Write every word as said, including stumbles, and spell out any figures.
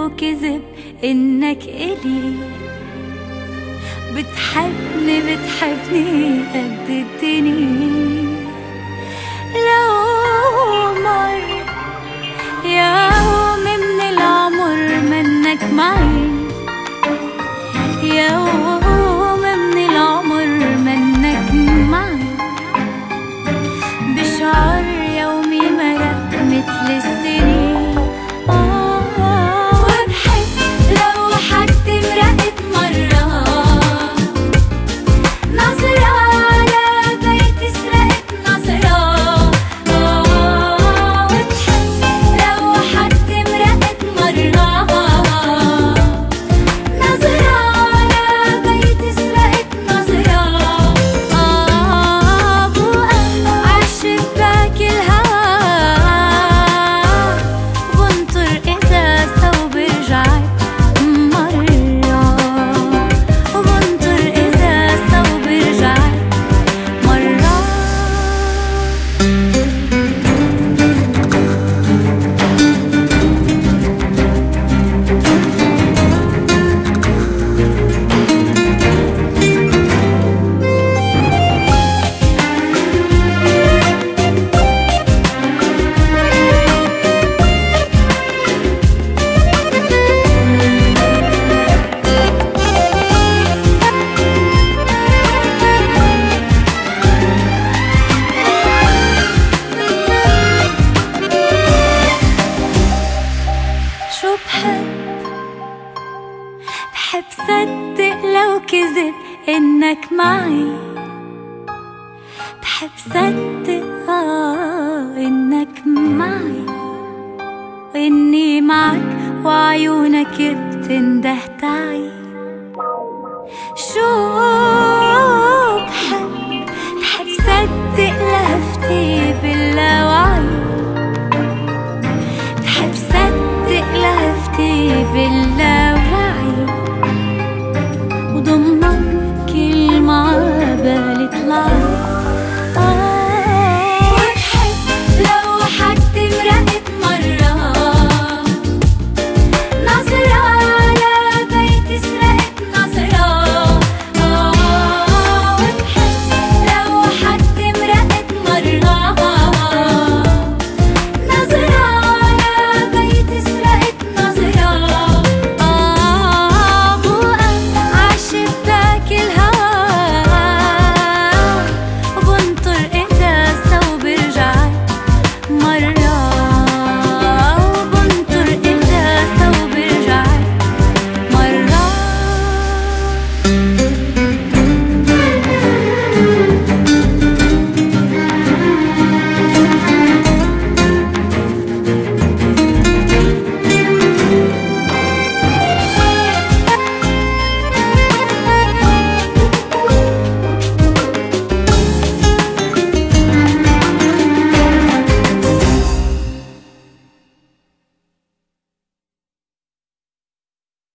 لو كذب إنك إلي، بتحبني بتحبني قد الدنيا. لو مر يوم من العمر منك معي، يوم من العمر منك معي، بشعر يومي مرق مثل السنين. وبحب لو حد مرقت مرة نظرة على بيت سرقت نظرة. وبحب لو حد مرقت مرة نظرة على بيت سرقت نظرة. بوقف عالشباك الهوا بنطر إذا ثوب رجعت مرة، وبنطر إذا ثوب رجعت مرة. شو بحب بحب صدق لو كذب إنك معي، بحب صدق آه إنك معي، وإني معك وعيونك بتنده تعي.